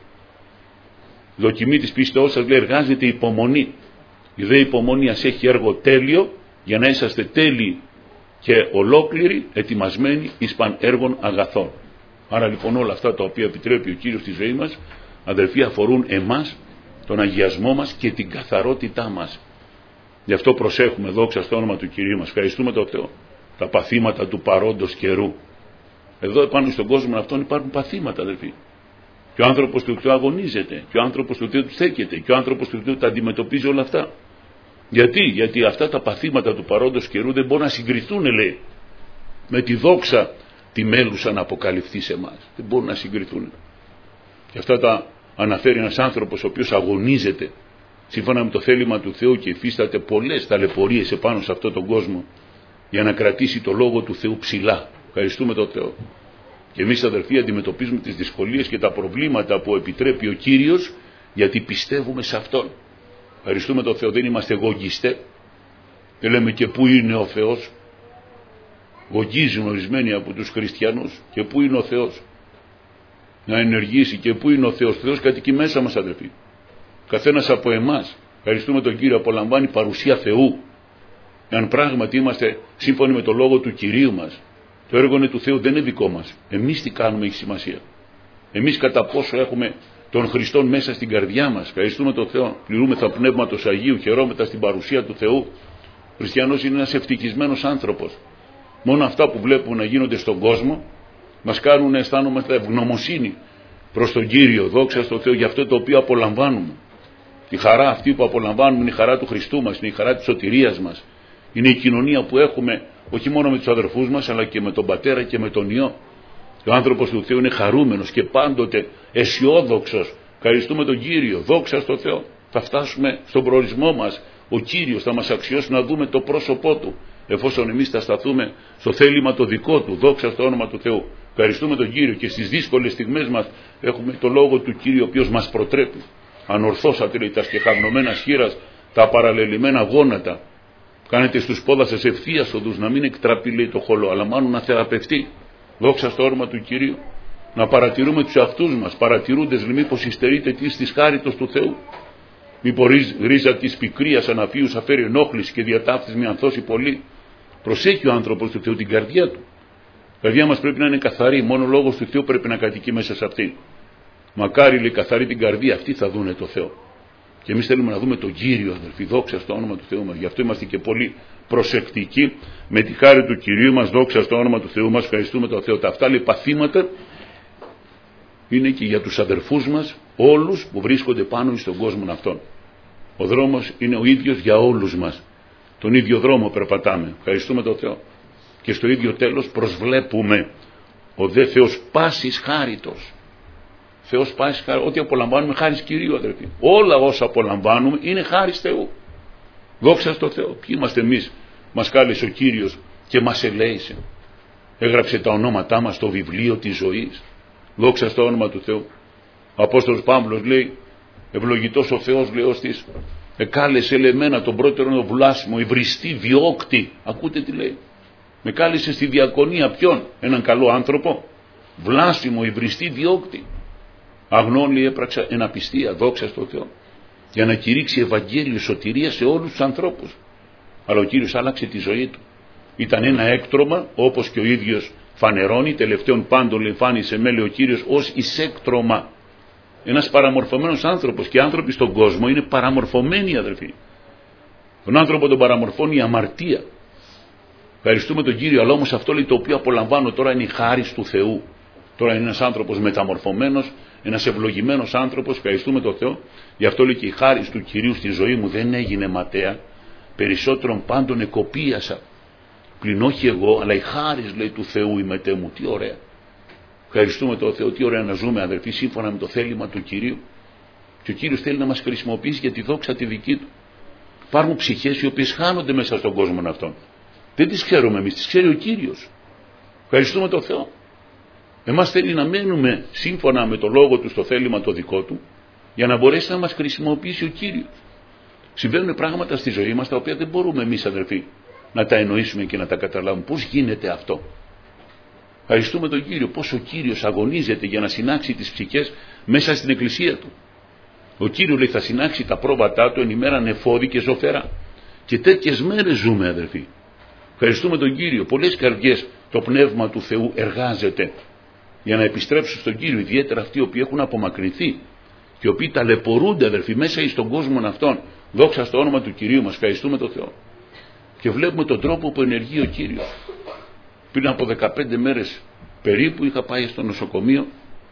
Η δοκιμή της πίστεως σας, λέει, εργάζεται υπομονή. Η δε υπομονή ας έχει έργο τέλειο, για να είσαστε τέλειοι και ολόκληροι, ετοιμασμένοι εις παν έργων αγαθών. Άρα λοιπόν όλα αυτά τα οποία επιτρέπει ο Κύριος στη ζωή μας, αδερφοί, αφορούν εμάς, τον αγιασμό μας και την καθαρότητά μας. Γι' αυτό προσέχουμε, δόξα στο όνομα του Κυρίου μας. Ευχαριστούμε τον Θεό. Τα παθήματα του παρόντος καιρού. Εδώ επάνω στον κόσμο αυτόν υπάρχουν παθήματα, αδερφοί. Και ο άνθρωπος του Θεού αγωνίζεται. Και ο άνθρωπος του Θεού στέκεται. Και ο άνθρωπος του Θεού τα αντιμετωπίζει όλα αυτά. Γιατί αυτά τα παθήματα του παρόντος καιρού δεν μπορούν να συγκριθούν, λέει, με τη δόξα τη μέλουσα να αποκαλυφθεί σε εμάς. Δεν μπορούν να συγκριθούν. Και αυτά τα αναφέρει ένας άνθρωπος ο οποίος αγωνίζεται σύμφωνα με το θέλημα του Θεού και υφίσταται πολλές ταλαιπωρίες επάνω σε αυτόν τον κόσμο για να κρατήσει το Λόγο του Θεού ψηλά. Ευχαριστούμε τον Θεό. Και εμείς, αδερφοί, αντιμετωπίζουμε τις δυσκολίες και τα προβλήματα που επιτρέπει ο Κύριος, γιατί πιστεύουμε σε Αυτόν. Ευχαριστούμε τον Θεό. Δεν είμαστε γογγιστές. Δεν λέμε και πού είναι ο Θεός. Γογγίζουν ορισμένοι από τους χριστιανούς. Και πού είναι ο Θεός. Να ενεργήσει και πού είναι ο Θεός. Ο Θεός κατοικεί μέσα μας, αδερφοί. Καθένας από εμάς, ευχαριστούμε τον Κύριο, απολαμβάνει παρουσία Θεού. Αν πράγματι είμαστε σύμφωνοι με το Λόγο του Κυρίου μας, το έργο είναι του Θεού, δεν είναι δικό μας. Εμείς τι κάνουμε έχει σημασία. Εμείς κατά πόσο έχουμε τον Χριστόν μέσα στην καρδιά μας. Ευχαριστούμε τον Θεό. Πληρούμεθα Πνεύματος Αγίου, χαιρόμεθα στην παρουσία του Θεού. Ο χριστιανός είναι ένας ευτυχισμένος άνθρωπος. Μόνο αυτά που βλέπουμε να γίνονται στον κόσμο μας κάνουν να αισθάνομαστε ευγνωμοσύνη προς τον Κύριο. Δόξα στον Θεό για αυτό το οποίο απολαμβάνουμε. Η χαρά αυτή που απολαμβάνουμε είναι η χαρά του Χριστού μας, είναι η χαρά της σωτηρίας μας. Είναι η κοινωνία που έχουμε όχι μόνο με τους αδερφούς μας, αλλά και με τον Πατέρα και με τον Υιό. Ο άνθρωπος του Θεού είναι χαρούμενος και πάντοτε αισιόδοξος. Ευχαριστούμε τον Κύριο. Δόξα στον Θεό. Θα φτάσουμε στον προορισμό μας. Ο Κύριος θα μας αξιώσει να δούμε το πρόσωπό Του, εφόσον εμείς θα σταθούμε στο θέλημα το δικό Του. Δόξα στο όνομα του Θεού. Ευχαριστούμε τον Κύριο και στις δύσκολες στιγμές μας έχουμε το Λόγο του Κύριου, ο οποίος μας προτρέπει. Ανορθώσατε, λέει, τα σκεχαγνωμένα σχήρας, τα παραλελειμμένα γόνατα. Κάνετε στους πόδας σας ευθείας οδούς, να μην εκτραπεί, λέει, το χολό, αλλά μάλλον να θεραπευτεί. Δόξα στο όνομα του Κυρίου. Να παρατηρούμε τους αυτούς μας, παρατηρούντες, μήπως υστερείτε της χάριτος του Θεού. Μήπως ρίζα της πικρίας αναφίους αφέρει ενόχληση και διατάφτης με ανθώσει πολύ. Προσέχει ο άνθρωπος του Θεού την καρδιά του. Η καρδιά μας πρέπει να είναι καθαρή, μόνο ο Λόγος του Θεού πρέπει να κατοικεί μέσα σε αυτή. Μακάρι, λέει, καθαρή την καρδία, αυτοί θα δούνε το Θεό. Και εμείς θέλουμε να δούμε τον Κύριο, αδελφοί, δόξα στο όνομα του Θεού μας. Γι' αυτό είμαστε και πολύ προσεκτικοί με τη χάρη του Κυρίου μας, δόξα στο όνομα του Θεού μας. Ευχαριστούμε τον Θεό. Τα αυτά, λέει, παθήματα είναι και για τους αδερφούς μας, όλους που βρίσκονται πάνω στον κόσμο αυτόν. Ο δρόμος είναι ο ίδιος για όλους μας. Τον ίδιο δρόμο περπατάμε. Ευχαριστούμε τον Θεό. Και στο ίδιο τέλος προσβλέπουμε. Ο δε Θεός πάσης χάριτος. Θεός πάσης χάριτος. Ό,τι απολαμβάνουμε χάρις Κυρίου, αδερφοί. Όλα όσα απολαμβάνουμε είναι χάρις Θεού. Δόξα στο Θεό. Ποιοι είμαστε εμείς? Μας κάλεσε ο Κύριος και μας ελέησε. Έγραψε τα ονόματά μας στο βιβλίο της ζωής. Δόξα στο όνομα του Θεού. Ο Απόστολος Παύλος λέει, ευλογητός ο Θεός, λέει, ώστις εκάλεσε εμένα τον πρώτερο βλάσιμο, υβριστή, διώκτη. Ακούτε τι λέει? Με κάλεσε στη διακονία. Ποιον? Έναν καλό άνθρωπο? Βλάσιμο, υβριστή, διώκτη. Αγνόν, λέει, έπραξα εν απιστία. Δόξα στο Θεό. Για να κηρύξει Ευαγγέλιο σωτηρία σε όλους τους ανθρώπους. Αλλά ο Κύριος άλλαξε τη ζωή του. Ήταν ένα έκτρωμα, όπως και ο ίδιος φανερώνει, τελευταίον πάντων εμφάνισε με, λέει ο Κύριος, ως εισέκτρωμα. Ένας παραμορφωμένος άνθρωπος, και οι άνθρωποι στον κόσμο είναι παραμορφωμένοι, αδελφοί. Τον άνθρωπο τον παραμορφώνει η αμαρτία. Ευχαριστούμε τον Κύριο, αλλά όμως αυτό, λέει, το οποίο απολαμβάνω τώρα είναι η χάρις του Θεού. Τώρα είναι ένας άνθρωπος μεταμορφωμένος, ένας ευλογημένος άνθρωπος, ευχαριστούμε τον Θεό. Γι' αυτό, λέει, και η χάρις του Κυρίου στη ζωή μου δεν έγινε ματαία, περισσότερον πάντων εκοπίασα. Πλην όχι εγώ, αλλά η χάρις, λέει, του Θεού η μετέ μου. Τι ωραία. Ευχαριστούμε τον Θεό, τι ωραία να ζούμε, αδερφοί, σύμφωνα με το θέλημα του Κυρίου. Και ο Κύριος θέλει να μας χρησιμοποιήσει για τη δόξα τη δική του. Υπάρχουν ψυχές οι οποίες χάνονται μέσα στον κόσμο αυτόν. Δεν τις ξέρουμε εμείς, τις ξέρει ο Κύριος. Ευχαριστούμε τον Θεό. Εμάς θέλει να μένουμε σύμφωνα με το λόγο του στο θέλημα το δικό του, για να μπορέσει να μας χρησιμοποιήσει ο Κύριος. Συμβαίνουν πράγματα στη ζωή μας τα οποία δεν μπορούμε εμείς, αδερφοί, να τα εννοήσουμε και να τα καταλάβουμε. Πώς γίνεται αυτό? Ευχαριστούμε τον Κύριο, πώς ο Κύριος αγωνίζεται για να συνάξει τις ψυχές μέσα στην εκκλησία του. Ο Κύριος, λέει, θα συνάξει τα πρόβατά του εν ημέρα νεφώδη και ζωφερά. Και τέτοιες μέρες ζούμε, αδερφοί. Ευχαριστούμε τον Κύριο. Πολλές καρδιές το Πνεύμα του Θεού εργάζεται για να επιστρέψουν στον Κύριο, ιδιαίτερα αυτοί οι οποίοι έχουν απομακρυνθεί και οι οποίοι ταλαιπωρούνται, αδερφοί, μέσα στον κόσμο αυτόν. Δόξα στο όνομα του Κυρίου μας. Ευχαριστούμε τον Θεό. Και βλέπουμε τον τρόπο που ενεργεί ο Κύριος. Πριν από 15 μέρες περίπου είχα πάει στο νοσοκομείο,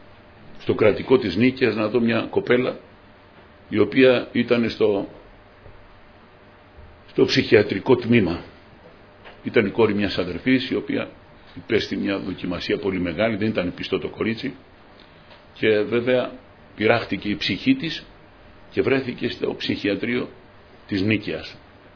στο κρατικό της Νίκαιας, να δω μια κοπέλα η οποία ήταν στο ψυχιατρικό τμήμα. Ήταν η κόρη μιας αδερφής η οποία υπέστη μια δοκιμασία πολύ μεγάλη, δεν ήταν πιστό το κορίτσι, και βέβαια πειράχτηκε η ψυχή της και βρέθηκε στο ψυχιατρίο της Νίκαιας.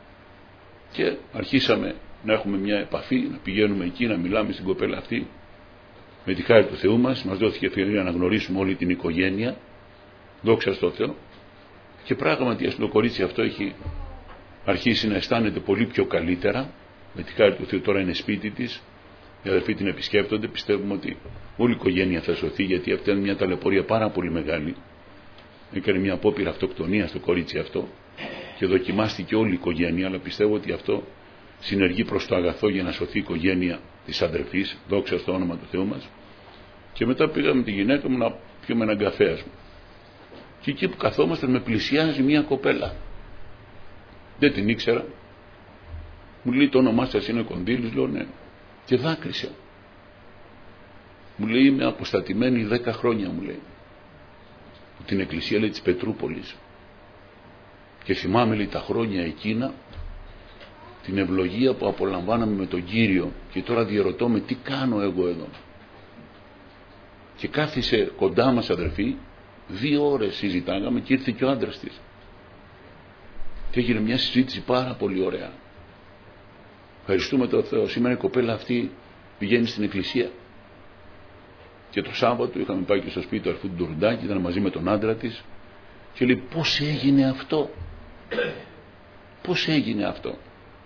Και αρχίσαμε να έχουμε μια επαφή, να πηγαίνουμε εκεί, να μιλάμε στην κοπέλα αυτή. Με τη χάρη του Θεού μας δόθηκε ευκαιρία να γνωρίσουμε όλη την οικογένεια. Δόξα στο Θεό. Και πράγματι το κορίτσι αυτό έχει αρχίσει να αισθάνεται πολύ πιο καλύτερα. Με τη χάρη του Θεού τώρα είναι σπίτι της. Οι αδερφοί την επισκέπτονται. Πιστεύουμε ότι όλη η οικογένεια θα σωθεί, γιατί αυτή είναι μια ταλαιπωρία πάρα πολύ μεγάλη. Έκανε μια απόπειρα αυτοκτονία στο κορίτσι αυτό και δοκιμάστηκε όλη η οικογένεια, αλλά πιστεύω ότι αυτό συνεργεί προς το αγαθό για να σωθεί η οικογένεια της αδερφής. Δόξα στο όνομα του Θεού μας. Και μετά πήγαμε τη γυναίκα μου να πιούμε έναν καφέ μου. Και εκεί που καθόμαστε με πλησιάζει μια κοπέλα. Δεν την ήξερα. Μου λέει, το όνομά σας είναι Κονδύλης? Λέω ναι. Και δάκρυσε. Μου λέει, είμαι αποστατημένη 10 χρόνια, μου λέει. Την εκκλησία, λέει, της Πετρούπολης. Και θυμάμαι, λέει, τα χρόνια εκείνα, την ευλογία που απολαμβάναμε με τον Κύριο, και τώρα διερωτώ με τι κάνω εγώ εδώ. Και κάθισε κοντά μας, αδερφοί, 2 ώρες συζητάγαμε και ήρθε και ο άντρας της. Και έγινε μια συζήτηση πάρα πολύ ωραία. Ευχαριστούμε τον Θεό. Σήμερα η κοπέλα αυτή πηγαίνει στην εκκλησία. Και το Σάββατο είχαμε πάει και στο σπίτι του αρφού του Ντουρντάκη, ήταν μαζί με τον άντρα της, και λέει, πώς έγινε αυτό? Πώς έγινε αυτό?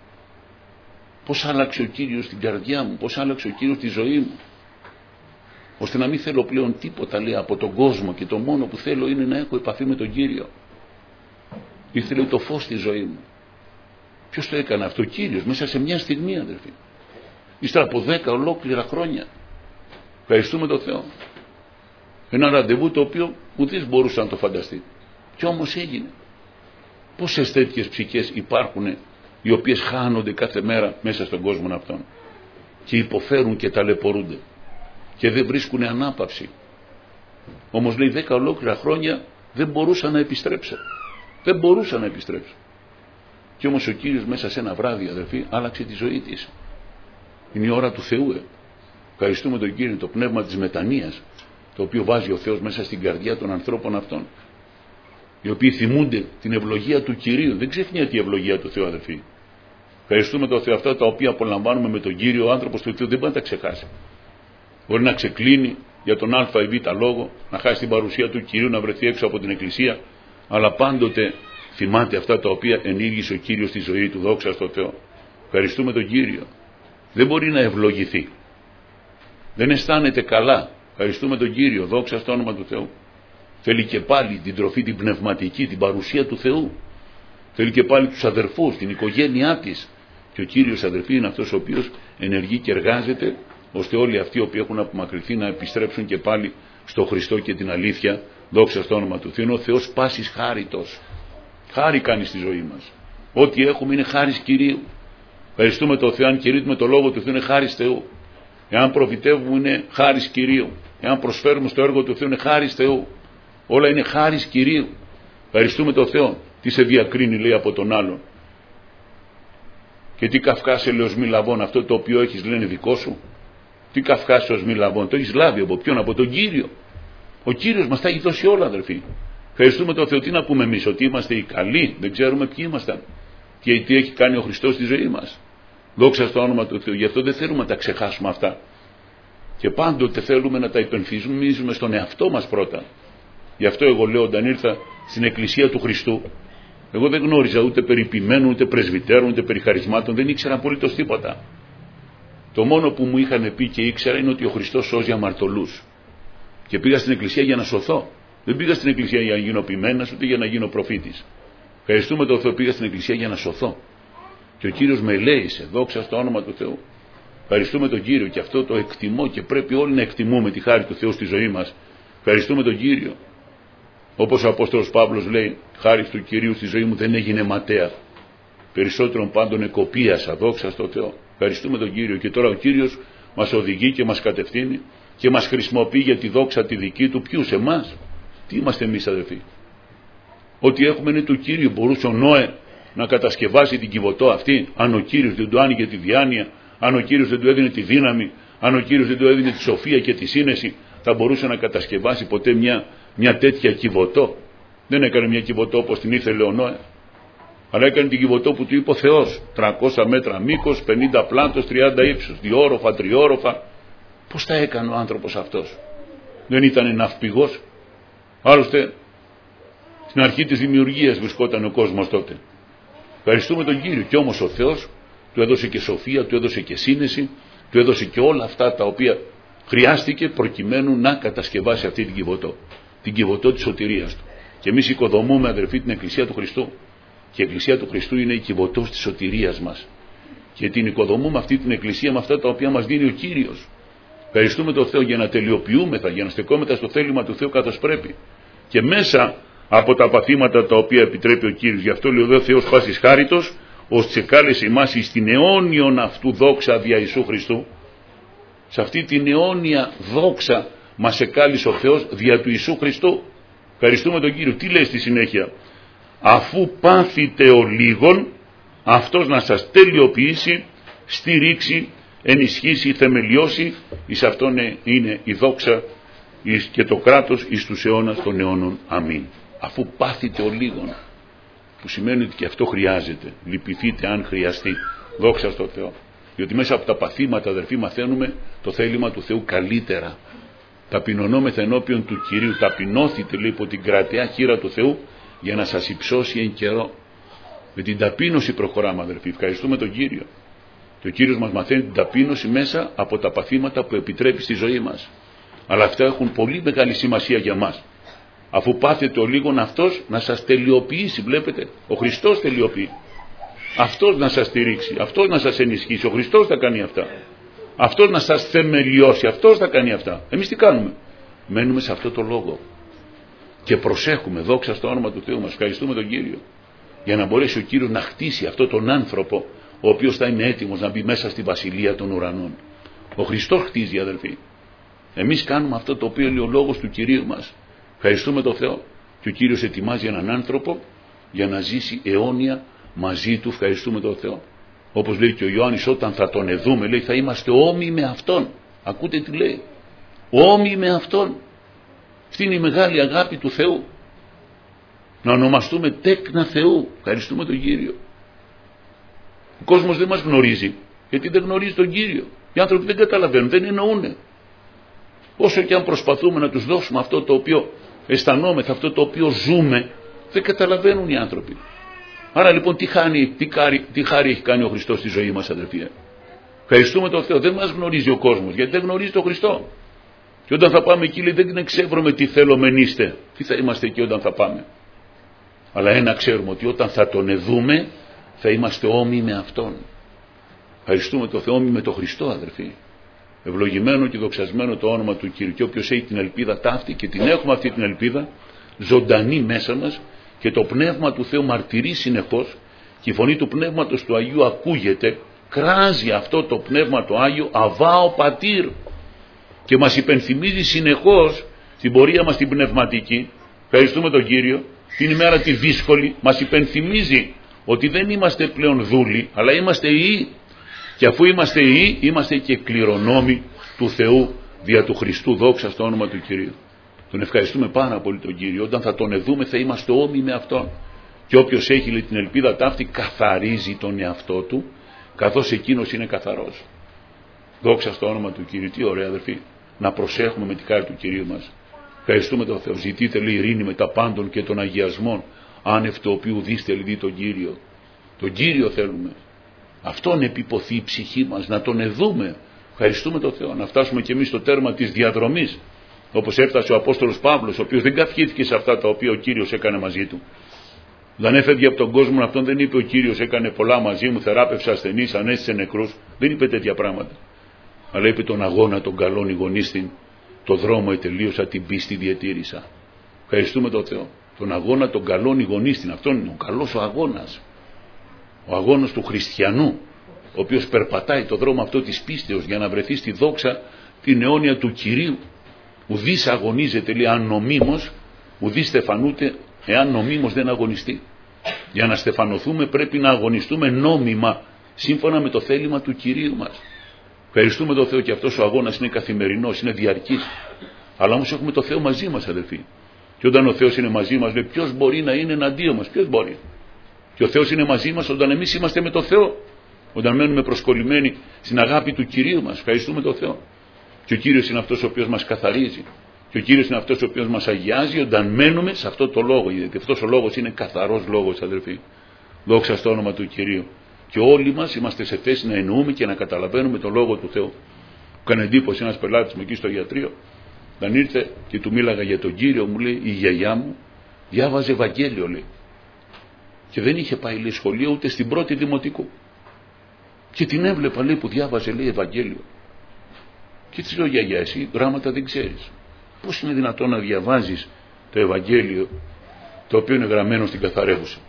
Πώς άλλαξε ο Κύριος την καρδιά μου, πώς άλλαξε ο Κύριος τη ζωή μου, ώστε να μην θέλω πλέον τίποτα, λέει, από τον κόσμο, και το μόνο που θέλω είναι να έχω επαφή με τον Κύριο. Ήρθε, λέει, το φως στη ζωή μου. Ποιος το έκανε αυτό? Ο Κύριος, μέσα σε μια στιγμή, αδερφοί. Ύστερα από 10 ολόκληρα χρόνια. Ευχαριστούμε τον Θεό. Ένα ραντεβού το οποίο ουδής μπορούσε να το φανταστεί. Και όμως έγινε. Πόσες τέτοιες ψυχές υπάρχουν οι οποίες χάνονται κάθε μέρα μέσα στον κόσμο αυτόν και υποφέρουν και ταλαιπωρούνται και δεν βρίσκουν ανάπαυση. Όμως, λέει, 10 ολόκληρα χρόνια δεν μπορούσα να επιστρέψω. Δεν μπορούσα να επιστρέψω. Και όμως ο Κύριος μέσα σε ένα βράδυ, αδερφοί, άλλαξε τη ζωή της. Είναι η ώρα του Θεού. Ευχαριστούμε τον Κύριο, το πνεύμα της μετανοίας, το οποίο βάζει ο Θεός μέσα στην καρδιά των ανθρώπων αυτών. οι οποίοι θυμούνται την ευλογία του Κυρίου. Δεν ξεχνιέται η ευλογία του Θεού, αδερφοί. Ευχαριστούμε τον Θεό. Αυτά τα οποία απολαμβάνουμε με τον Κύριο, ο άνθρωπος του Θεού δεν μπορεί να τα ξεχάσει. Μπορεί να ξεκλίνει για τον α ή β λόγο, να χάσει την παρουσία του Κυρίου, να βρεθεί έξω από την εκκλησία, αλλά πάντοτε θυμάται αυτά τα οποία ενήργησε ο Κύριος στη ζωή του. Δόξα στον Θεό. Ευχαριστούμε τον Κύριο. Δεν μπορεί να ευλογηθεί. Δεν αισθάνεται καλά. Ευχαριστούμε τον Κύριο. Δόξα στο όνομα του Θεού. Θέλει και πάλι την τροφή την πνευματική, την παρουσία του Θεού. Θέλει και πάλι τους αδερφούς, την οικογένειά της. Και ο Κύριος, αδερφοί, είναι αυτός ο οποίος ενεργεί και εργάζεται, ώστε όλοι αυτοί οι οποίοι έχουν απομακρυνθεί να επιστρέψουν και πάλι στο Χριστό και την αλήθεια. Δόξα στο όνομα του Θεού. Είναι ο Θεός πάσης χάριτος. Χάρη κάνει στη ζωή μας. Ό,τι έχουμε είναι χάρις Κυρίου. Ευχαριστούμε τον Θεό. Αν κηρύττουμε το λόγο του Θεού, είναι χάρις Θεού. Εάν προφητεύουμε, είναι χάρις Κυρίου. Εάν προσφέρουμε στο έργο του Θεού, είναι χάρις Θεού. Όλα είναι χάρις Κυρίου. Ευχαριστούμε τον Θεό. Τι σε διακρίνει, λέει, από τον άλλον. Και τι καυκάσε, λέει, ως μη λαβών, αυτό το οποίο έχεις, λένε, δικό σου. Τι καυκάσε ως μη λαβών, το έχεις λάβει από ποιον? Από τον Κύριο. Ο Κύριος μας τα έχει δώσει όλα, αδερφοί. Ευχαριστούμε τον Θεό. Τι να πούμε εμείς, ότι είμαστε οι καλοί? Δεν ξέρουμε ποιοι ήμασταν και τι έχει κάνει ο Χριστός στη ζωή μας. Δόξα στο όνομα του Θεού. Γι' αυτό δεν θέλουμε να τα ξεχάσουμε αυτά. Και πάντοτε θέλουμε να τα υπενθυμίζουμε στον εαυτό μας πρώτα. Γι' αυτό εγώ λέω, όταν ήρθα στην Εκκλησία του Χριστού, εγώ δεν γνώριζα ούτε περί ποιμένων, ούτε πρεσβυτέρων, ούτε περί χαρισμάτων, δεν ήξερα απολύτως τίποτα. Το μόνο που μου είχαν πει και ήξερα είναι ότι ο Χριστός σώζει αμαρτωλούς. Και πήγα στην Εκκλησία για να σωθώ. Δεν πήγα στην Εκκλησία για να γίνω ποιμένας, ούτε για να γίνω προφήτης. Ευχαριστούμε τον Θεό, πήγα στην Εκκλησία για να σωθώ. Και ο Κύριος με ελέησε, δόξα στο όνομα του Θεού. Ευχαριστούμε τον Κύριο, και αυτό το εκτιμώ και πρέπει όλοι να εκτιμούμε τη χάρη του Θεού στη ζωή μας. Ευχαριστούμε τον Κύριο. Όπως ο Απόστολος Παύλος λέει, χάρη του Κυρίου στη ζωή μου δεν έγινε ματέα. Περισσότερον πάντων εκοπίασα, δόξα στο Θεό. Ευχαριστούμε τον Κύριο. Και τώρα ο Κύριος μας οδηγεί και μας κατευθύνει και μας χρησιμοποιεί για τη δόξα τη δική του. Ποιους? Εμάς? Τι είμαστε εμείς, αδελφοί? Ό,τι έχουμε είναι του Κύριου. Μπορούσε ο Νόε να κατασκευάσει την Κιβωτό αυτή, αν ο Κύριος δεν του άνοιγε τη διάνοια, αν ο Κύριος δεν του έδινε τη δύναμη, αν ο Κύριος δεν του έδινε τη σοφία και τη σύνεση, θα μπορούσε να κατασκευάσει ποτέ μια τέτοια Κιβωτό? Δεν έκανε μια Κιβωτό όπως την ήθελε ο Νόε, αλλά έκανε την Κιβωτό που του είπε ο Θεός. 300 μέτρα μήκος, 50 πλάτος, 30 ύψος, 2 όροφα, 3 όροφα. Πώς τα έκανε ο άνθρωπος αυτός? Δεν ήταν ναυπηγός? Άλλωστε στην αρχή της δημιουργίας βρισκόταν ο κόσμος τότε. Ευχαριστούμε τον Κύριο. Και όμως ο Θεός του έδωσε και σοφία, του έδωσε και σύνεση, του έδωσε και όλα αυτά τα οποία χρειάστηκε προκειμένου να κατασκευάσει αυτή την Κιβωτό. Την Κιβωτό της σωτηρίας του. Και εμείς οικοδομούμε, αδερφοί, την Εκκλησία του Χριστού. Και η Εκκλησία του Χριστού είναι η Κιβωτός της σωτηρίας μας. Και την οικοδομούμε αυτή την Εκκλησία με αυτά τα οποία μας δίνει ο Κύριος. Ευχαριστούμε τον Θεό για να τελειοποιούμεθα, για να στεκόμεθα στο θέλημα του Θεού καθώς πρέπει. Και μέσα από τα παθήματα τα οποία επιτρέπει ο Κύριος. Γι' αυτό λέει ο Θεός πάσης χάριτος, ώστε κάλεσε εμάς στην αιώνιον αυτού δόξα δια Ιησού Χριστού. Σε αυτή την αιώνια δόξα μας εκάλεσε ο Θεός δια του Ιησού Χριστού. Ευχαριστούμε τον Κύριο. Τι λέει στη συνέχεια? Αφού πάθητε ο λίγον, αυτός να σας τελειοποιήσει, στηρίξει, ενισχύσει, θεμελιώσει, εις αυτόν είναι η δόξα και το κράτος εις τους αιώνας των αιώνων. Αμήν. Αφού πάθητε ο λίγον, που σημαίνει ότι και αυτό χρειάζεται. Λυπηθείτε αν χρειαστεί. Δόξα στο Θεό. Διότι μέσα από τα παθήματα, αδερφοί, μαθαίνουμε το θέλημα του Θεού καλύτερα. Ταπεινωνόμεθα ενώπιον του Κυρίου. Ταπεινώθητε, λέει, υπό την κρατεά χείρα του Θεού, για να σας υψώσει εν καιρό. Με την ταπείνωση προχωράμε, αδερφοί. Ευχαριστούμε τον Κύριο. Και ο Κύριος μας μαθαίνει την ταπείνωση μέσα από τα παθήματα που επιτρέπει στη ζωή μας. Αλλά αυτά έχουν πολύ μεγάλη σημασία για μας. Αφού πάθετε ο λίγον, αυτός να σας τελειοποιήσει. Βλέπετε, ο Χριστός τελειοποιεί. Αυτός να σας στηρίξει, αυτός να σας ενισχύσει. Ο Χριστός θα κάνει αυτά. Αυτός να σας θεμελιώσει, αυτός θα κάνει αυτά. Εμείς τι κάνουμε? Μένουμε σε αυτό το λόγο και προσέχουμε. Δόξα στο όνομα του Θεού μας. Ευχαριστούμε τον Κύριο, για να μπορέσει ο Κύριος να χτίσει αυτόν τον άνθρωπο, ο οποίος θα είναι έτοιμος να μπει μέσα στη βασιλεία των ουρανών. Ο Χριστός χτίζει, αδελφοί. Εμείς κάνουμε αυτό το οποίο λέει ο λόγος του Κυρίου μας. Ευχαριστούμε τον Θεό. Και ο Κύριος ετοιμάζει έναν άνθρωπο για να ζήσει αιώνια μαζί του. Ευχαριστούμε τον Θεό. Όπως λέει και ο Ιωάννης, όταν θα τον εδούμε, λέει, θα είμαστε όμοιοι με Αυτόν. Ακούτε τι λέει? Όμοιοι με Αυτόν. Αυτή είναι η μεγάλη αγάπη του Θεού. Να ονομαστούμε τέκνα Θεού. Ευχαριστούμε τον Κύριο. Ο κόσμος δεν μας γνωρίζει, γιατί δεν γνωρίζει τον Κύριο. Οι άνθρωποι δεν καταλαβαίνουν, δεν εννοούν. Όσο και αν προσπαθούμε να τους δώσουμε αυτό το οποίο αισθανόμεθα, αυτό το οποίο ζούμε, δεν καταλαβαίνουν οι άνθρωποι. Άρα λοιπόν τι χάρη έχει κάνει ο Χριστός στη ζωή μας, αδερφοί. Ευχαριστούμε τον Θεό. Δεν μας γνωρίζει ο κόσμος, γιατί δεν γνωρίζει τον Χριστό. Και όταν θα πάμε εκεί, λέει, δεν εξεύρουμε τι θέλομεν είστε. Τι θα είμαστε εκεί όταν θα πάμε. Αλλά ένα ξέρουμε, ότι όταν θα τον δούμε, θα είμαστε όμοιοι με Αυτόν. Ευχαριστούμε τον Θεό, όμοιοι με τον Χριστό, αδερφοί. Ευλογημένο και δοξασμένο το όνομα του Κύριου. Και όποιος έχει την ελπίδα ταύτη, και την έχουμε αυτή την ελπίδα ζωντανή μέσα μας, και το Πνεύμα του Θεού μαρτυρεί συνεχώς, και η φωνή του Πνεύματος του Αγίου ακούγεται, κράζει αυτό το Πνεύμα το Άγιο αβάω πατήρ, και μας υπενθυμίζει συνεχώς στην πορεία μας την πνευματική. Ευχαριστούμε τον Κύριο. Την ημέρα τη δύσκολη μας υπενθυμίζει ότι δεν είμαστε πλέον δούλοι, αλλά είμαστε ιοί. Και αφού είμαστε ιοί, είμαστε και κληρονόμοι του Θεού δια του Χριστού. Δόξα στο όνομα του Κυρίου. Τον ευχαριστούμε πάρα πολύ τον Κύριο. Όταν θα τον δούμε, θα είμαστε όμοιοι με Αυτόν. Και όποιος έχει, λέει, την ελπίδα ταύτη, καθαρίζει τον εαυτό του, καθώς εκείνος είναι καθαρός. Δόξα στο όνομα του Κυρίου. Τι ωραία, αδερφοί, να προσέχουμε με τη χάρη του Κυρίου μας. Ευχαριστούμε τον Θεό. Ζητείτε, λέει, ειρήνη με τα πάντων και των αγιασμών, άνευ το οποίου δίστε, λέει, τον Κύριο. Τον Κύριο θέλουμε. Αυτόν επιποθεί η ψυχή μας, να τον εδούμε. Ευχαριστούμε τον Θεό. Να φτάσουμε κι εμείς στο τέρμα της διαδρομής, όπως έφτασε ο Απόστολος Παύλος, ο οποίος δεν καυχήθηκε σε αυτά τα οποία ο Κύριος έκανε μαζί του. Δεν έφευγε από τον κόσμο αυτόν, δεν είπε ο Κύριος έκανε πολλά μαζί μου, θεράπευσε ασθενείς, ανέστησε νεκρούς. Δεν είπε τέτοια πράγματα. Αλλά είπε τον αγώνα των καλών ηγονίστην, το δρόμο ετελείωσα, την πίστη διατήρησα. Ευχαριστούμε τον Θεό. Τον αγώνα των καλών ηγονίστην, αυτόν είναι ο καλός ο αγώνας. Ο αγώνας του χριστιανού, ο οποίος περπατάει το δρόμο αυτό της πίστεως για να βρεθεί στη δόξα την αιώνια του Κυρίου. Ουδής αγωνίζεται, λέει, αν νομίμως, ουδής στεφανούται εάν νομίμως δεν αγωνιστεί. Για να στεφανωθούμε πρέπει να αγωνιστούμε νόμιμα, σύμφωνα με το θέλημα του Κυρίου μας. Ευχαριστούμε τον Θεό, και αυτός ο αγώνας είναι καθημερινός, είναι διαρκής. Αλλά όμως έχουμε το Θεό μαζί μας, αδελφοί. Και όταν ο Θεός είναι μαζί μας, λέει, ποιος μπορεί να είναι εναντίον μας, ποιος μπορεί. Και ο Θεός είναι μαζί μας όταν εμείς είμαστε με τον Θεό. Όταν μένουμε προσκολλημένοι στην αγάπη του Κυρίου μας. Ευχαριστούμε τον Θεό. Και ο Κύριος είναι αυτός ο οποίος μας καθαρίζει. Και ο Κύριος είναι αυτός ο οποίος μας αγιάζει όταν μένουμε σε αυτό το λόγο. Γιατί αυτός ο λόγος είναι καθαρός λόγος, αδελφοί. Δόξα στο όνομα του Κυρίου. Και όλοι μας είμαστε σε θέση να εννοούμε και να καταλαβαίνουμε τον λόγο του Θεού. Μου έκανε εντύπωση ένας πελάτης μου εκεί στο ιατρείο. Όταν ήρθε και του μίλαγα για τον Κύριο, μου λέει, η γιαγιά μου διάβαζε Ευαγγέλιο, λέει. Και δεν είχε πάει, λέει, σχολείο ούτε στην πρώτη δημοτικού. Και την έβλεπα, λέει, που διάβαζε, λέει, Ευαγγέλιο. Και της λέω, γιαγιά, εσύ γράμματα δεν ξέρεις. Πώς είναι δυνατόν να διαβάζεις το Ευαγγέλιο, το οποίο είναι γραμμένο στην καθαρεύουσα.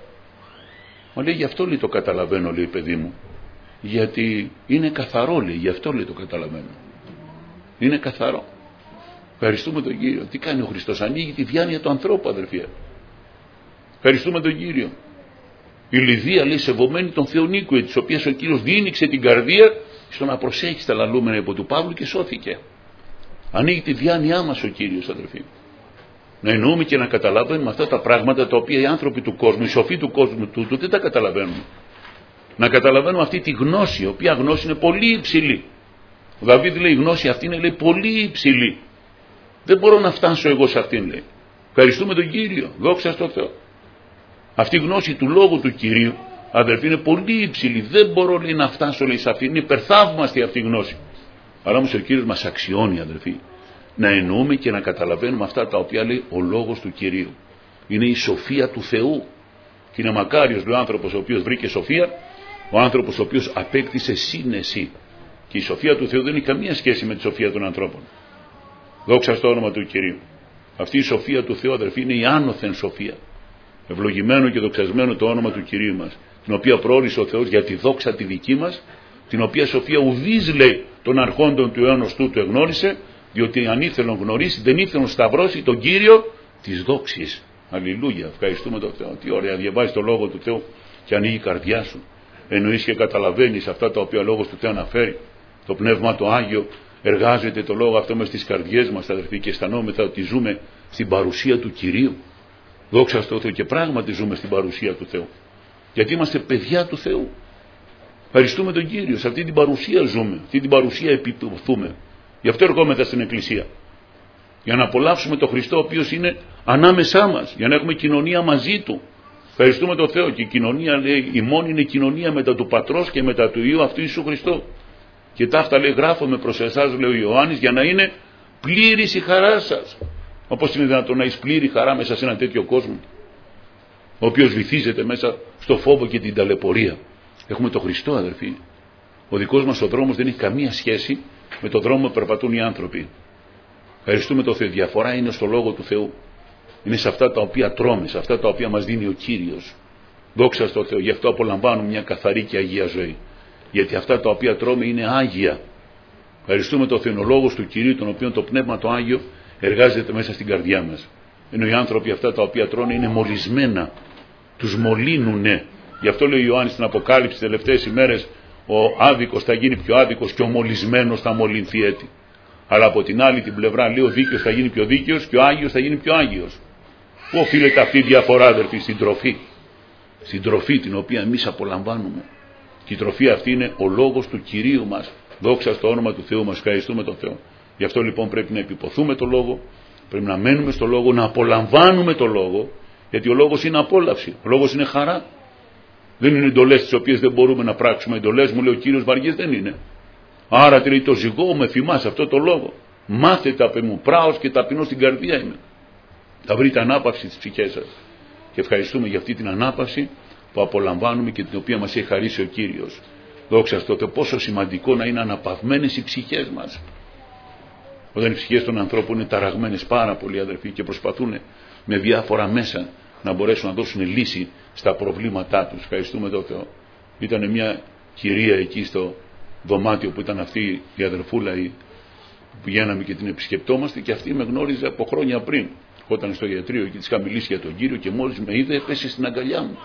Μα λέει, γι' αυτό, λέει, το καταλαβαίνω, λέει, παιδί μου. Γιατί είναι καθαρό, λέει, γι' αυτό, λέει, το καταλαβαίνω. Είναι καθαρό. Ευχαριστούμε τον Κύριο. Τι κάνει ο Χριστός? Ανοίγει τη διάνοια του ανθρώπου, αδερφοί. Ευχαριστούμε τον Κύριο. Η Λιδία, λέει, σεβωμένη των Θεών οίκου, της οποίας ο Κύριος διήνυξε την καρδία στο να προσέχει τα λαλούμενα υπό του Παύλου και σώθηκε. Ανοίγει τη διάνοιά μας ο Κύριος, αδερφοί. Να εννοούμε και να καταλαβαίνουμε αυτά τα πράγματα τα οποία οι άνθρωποι του κόσμου, οι σοφοί του κόσμου τούτου δεν τα καταλαβαίνουν. Να καταλαβαίνουμε αυτή τη γνώση, η οποία γνώση είναι πολύ υψηλή. Ο Δαβίδ λέει, η γνώση αυτή είναι, λέει, πολύ υψηλή. Δεν μπορώ να φτάσω εγώ σε αυτήν, λέει. Ευχαριστούμε τον Κύριο. Δόξα στο Θεό. Αυτή η γνώση του λόγου του Κυρίου, αδερφοί, είναι πολύ υψηλή. Δεν μπορώ, λέει, να φτάσω, λέει, σε αυτήν. Είναι υπερθαύμαστη αυτή η γνώση. Αλλά όμως ο Κύριος μας αξιώνει, αδερφοί, να εννοούμε και να καταλαβαίνουμε αυτά τα οποία λέει ο λόγος του Κυρίου. Είναι η σοφία του Θεού. Και είναι μακάριος, λέει, ο άνθρωπος ο οποίος βρήκε σοφία, ο άνθρωπος ο οποίος απέκτησε σύνεση. Και η σοφία του Θεού δεν έχει καμία σχέση με τη σοφία των ανθρώπων. Δόξα στο όνομα του Κυρίου. Αυτή η σοφία του Θεού, αδερφοί, είναι η άνωθεν σοφία. Ευλογημένο και δοξασμένο το όνομα του Κυρίου μας, την οποία προώρισε ο Θεός για τη δόξα τη δική μας, την οποία σοφία ουδής, λέει, των αρχόντων του αιώνος τούτου εγνώρισε, διότι αν ήθελον γνωρίσει, δεν ήθελον σταυρώσει τον Κύριο της δόξης. Αλληλούια, ευχαριστούμε τον Θεό. Τι ωραία, διαβάζεις το λόγο του Θεού και ανοίγει η καρδιά σου. Εννοείς και καταλαβαίνεις αυτά τα οποία ο λόγος του Θεού αναφέρει. Το Πνεύμα το Άγιο εργάζεται το λόγο αυτό μες στις καρδιές μας, αδερφοί, και αισθανόμεθα ότι ζούμε στην παρουσία του Κυρίου. Δόξα τω Θεώ, και πράγματι ζούμε στην παρουσία του Θεού. Γιατί είμαστε παιδιά του Θεού. Ευχαριστούμε τον Κύριο. Σε αυτή την παρουσία ζούμε, αυτή την παρουσία επιποθούμε. Γι' αυτό ερχόμεθα στην Εκκλησία. Για να απολαύσουμε τον Χριστό, ο οποίος είναι ανάμεσά μας, για να έχουμε κοινωνία μαζί του. Ευχαριστούμε τον Θεό. Και η κοινωνία, λέει, η μόνη είναι κοινωνία μετά του Πατρός και μετά του Υιού αυτού Ιησού Χριστό. Και ταύτα, λέει, γράφομαι προς εσάς, λέει ο Ιωάννης, για να είναι πλήρης η χαρά σας. Όπως είναι δυνατόν να έχεις πλήρη χαρά μέσα σε ένα τέτοιο κόσμο, ο οποίος βυθίζεται μέσα στο φόβο και την ταλαιπωρία. Έχουμε τον Χριστό, αδερφοί. Ο δικός μας ο δρόμος δεν έχει καμία σχέση με τον δρόμο που περπατούν οι άνθρωποι. Ευχαριστούμε τον Θεό. Η διαφορά είναι στο Λόγο του Θεού. Είναι σε αυτά τα οποία τρώμε, σε αυτά τα οποία μας δίνει ο Κύριος. Δόξα στον Θεό. Γι' αυτό απολαμβάνουμε μια καθαρή και αγία ζωή. Γιατί αυτά τα οποία τρώμε είναι άγια. Ευχαριστούμε τον Θεό. Ο Λόγος του Κυρίου, τον οποίο το Πνεύμα το Άγιο εργάζεται μέσα στην καρδιά μας. Ενώ οι άνθρωποι αυτά τα οποία τρώνε είναι μολυσμένα. Τους μολύνουνε. Γι' αυτό λέει ο Ιωάννης στην Αποκάλυψη, τις τελευταίες ημέρες, ο άδικος θα γίνει πιο άδικος και ο μολυσμένος θα μολυνθεί έτη. Αλλά από την άλλη την πλευρά, λέει, ο δίκαιος θα γίνει πιο δίκαιος και ο Άγιος θα γίνει πιο Άγιος. Πού οφείλεται αυτή η διαφορά, αδερφοί? Στην τροφή. Στην τροφή την οποία εμείς απολαμβάνουμε. Και η τροφή αυτή είναι ο Λόγος του Κυρίου μας. Δόξα στο όνομα του Θεού μας. Ευχαριστούμε τον Θεό. Γι' αυτό λοιπόν πρέπει να επιποθούμε το Λόγο, πρέπει να μένουμε στο Λόγο, να απολαμβάνουμε το Λόγο, γιατί ο Λόγος είναι απόλαυση, ο Λόγος είναι χαρά. Δεν είναι εντολές τις οποίες δεν μπορούμε να πράξουμε. Εντολές, μου λέει ο Κύριος, βαριές δεν είναι. Άρα λέει, το ζυγό με θυμάσαι αυτό το Λόγο. Μάθετε απ' εμού, πράος και ταπεινός στην καρδία είμαι. Θα βρείτε ανάπαυση στις ψυχές σας. Και ευχαριστούμε για αυτή την ανάπαυση που απολαμβάνουμε και την οποία μας έχει χαρίσει ο Κύριος. Δόξα τω Θεώ, πόσο σημαντικό να είναι αναπαυμένες οι ψυχές μας. Όταν οι ψυχές των ανθρώπων είναι ταραγμένες πάρα πολύ, αδερφοί, και προσπαθούν με διάφορα μέσα να μπορέσουν να δώσουν λύση στα προβλήματά τους. Ευχαριστούμε τον Θεό. Ήταν μια κυρία εκεί στο δωμάτιο που ήταν αυτή η αδερφούλα που πηγαίναμε και την επισκεπτόμαστε, και αυτή με γνώριζε από χρόνια πριν. Όταν στο ιατρείο και της είχα μιλήσει για τον Κύριο και μόλις με είδε έπεσε στην αγκαλιά μου.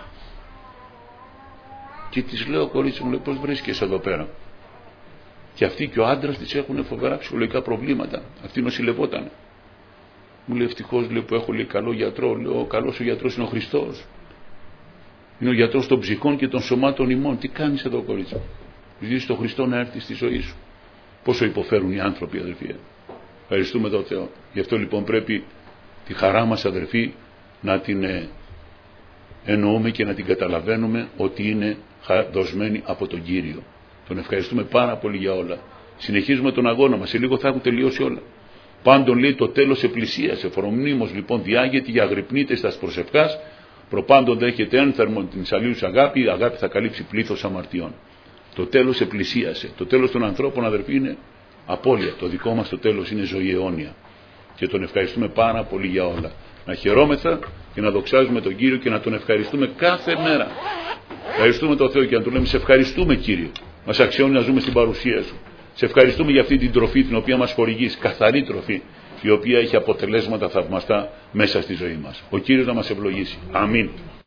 Και της λέω, κορίτσι μου, λέει, πώς βρίσκεσαι εδώ πέρα? Και αυτή και ο άντρας της έχουν φοβερά ψυχολογικά προβλήματα. Αυτή νοσηλευόταν. Μου λέει, ευτυχώς, λέει, που έχω, λέει, καλό γιατρό. Λέω, ο καλός ο γιατρός είναι ο Χριστός. Είναι ο γιατρός των ψυχών και των σωμάτων ημών. Τι κάνεις εδώ, κορίτσι? Ζητήσεις τον Χριστό να έρθει στη ζωή σου. Πόσο υποφέρουν οι άνθρωποι, αδερφοί. Ευχαριστούμε τον Θεό. Γι' αυτό λοιπόν πρέπει τη χαρά μας, αδερφοί, να την εννοούμε και να την καταλαβαίνουμε ότι είναι δοσμένη από τον Κύριο. Τον ευχαριστούμε πάρα πολύ για όλα. Συνεχίζουμε τον αγώνα μας. Σε λίγο θα έχουν τελειώσει όλα. Πάντων, λέει, το τέλος επλησίασε. Φορομνήμως λοιπόν διάγεται για αγρυπνείτε στας προσευχάς. Προπάντων δέχεται ένθερμον την σαλίους αγάπη. Η αγάπη θα καλύψει πλήθος αμαρτιών. Το τέλος επλησίασε. Το τέλος των ανθρώπων, αδερφοί, είναι απώλεια. Το δικό μας το τέλος είναι ζωή αιώνια. Και τον ευχαριστούμε πάρα πολύ για όλα. Να χαιρόμεθα και να δοξάζουμε τον Κύριο και να τον ευχαριστούμε κάθε μέρα. Ευχαριστούμε τον Θεό και να του λέμε, σε ευχαριστούμε, Κύριε. Μας αξιώνει να ζούμε στην παρουσία σου. Σε ευχαριστούμε για αυτή την τροφή την οποία μας χορηγείς, καθαρή τροφή, η οποία έχει αποτελέσματα θαυμαστά μέσα στη ζωή μας. Ο Κύριος να μας ευλογήσει. Αμήν.